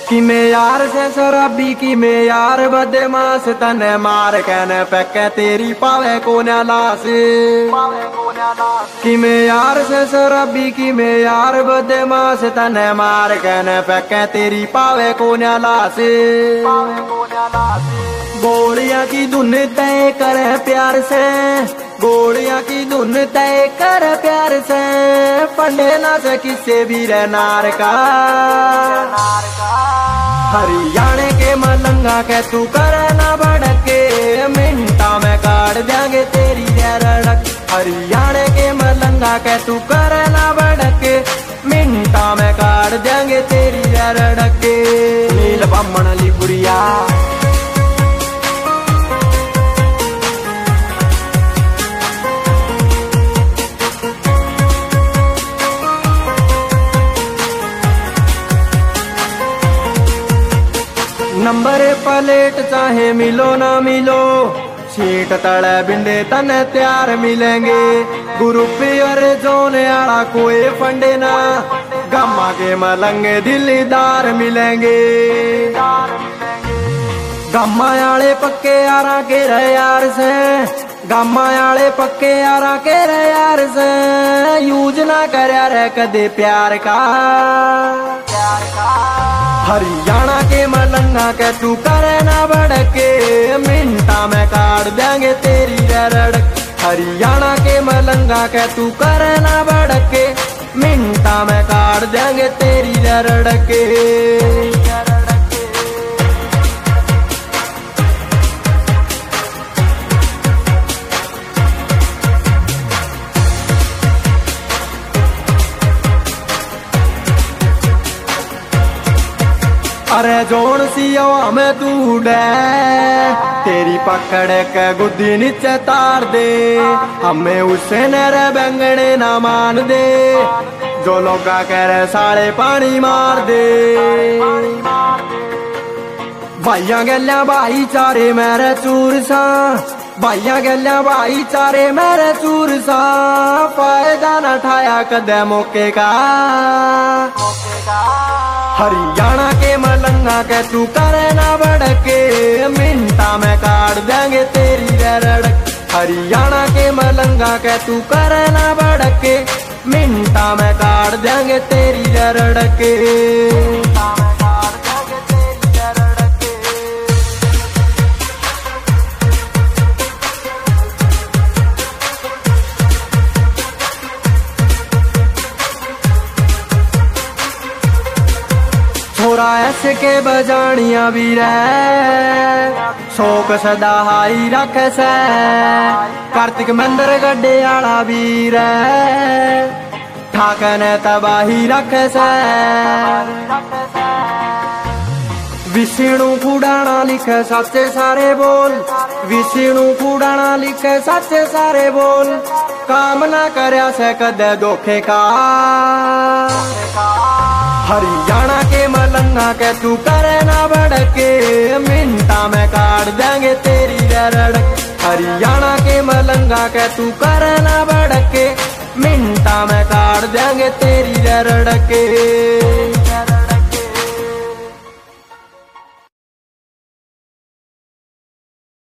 कि मैं यार से शराबी की मैं यार बदमाश तने मार कहने पैके तेरी पावे को न लाश। कि मैं यार से शराबी की मैं यार बदमाश तने मार कहने पैके तेरी पावे को न लाश। गोलियां की धुन तय करे प्यार से, गोलियां की धुन तय कर प्यार से, फंडे ना से किससे भी रहनार का। हरियाणे के मलंगा के तू करे ना भड़के, मिनटा में काट देंगे तेरी रड़क। हरियाणे के मलंगा के तू करे ना भड़के, मिनटा में काट देंगे तेरी रड़क। नील बम्मन ली बुढ़िया नंबर प्लेट चाहे मिलो ना मिलो, सीट तड़े बिंदे तने त्यार मिलेंगे। ग्रुप और जोन आला कोई फंडे ना, गम्मा के मलंगे दिलदार मिलेंगे। गम्मा आले पक्के यारा के रहे यार से, गम्मा आले पक्के यारा के रहे यार से, यूज ना करया रे कदे प्यार का। हरियाणा के मलंगा के तू करे ना भड़के, मिनटा में काट देंगे तेरी रड़क। हरियाणा के मलंगा के तू करे ना भड़के, मिनटा में काट देंगे तेरी रड़क। अरे जोन सी हमें तू डे, तेरी पकड़ के गुद्दी नीचे तार दे। हमें उससे नरे बैंगने ना मान दे, जो लोग कह रहे साले पानी मार दे। भाइया गलिया भाईचारे मेरे चूर सा, भाइया गलिया भाईचारे मेरे चूर सा, फायदा न उठाया कदे मौके का। हरियाणा के मलंगा के तू करे ना भड़के, मिनटा में काट देंगे तेरी रड़क। हरियाणा के मलंगा के तू करे ना भड़के, मिनटा में काट देंगे तेरी रड़क। छोरा ऐसे के बजानिया भी रहे, शोक सदा हाई रख से। कार्तिक मंदिर गड्ढे आला भी रहे, ठाकने तबाही रख से। विष्णु खुडाना लिखे सच्चे सारे बोल, विष्णु खुडाना लिखे सच्चे सारे बोल, काम ना करया से कदे धोखे का। हरियाणा के मलंगा के तू करे ना भड़के, मिनटा में काट देंगे तेरी रड़क। हरियाणा के मलंगा के तू करे ना भड़के, मिनटा में काट देंगे तेरी रड़क।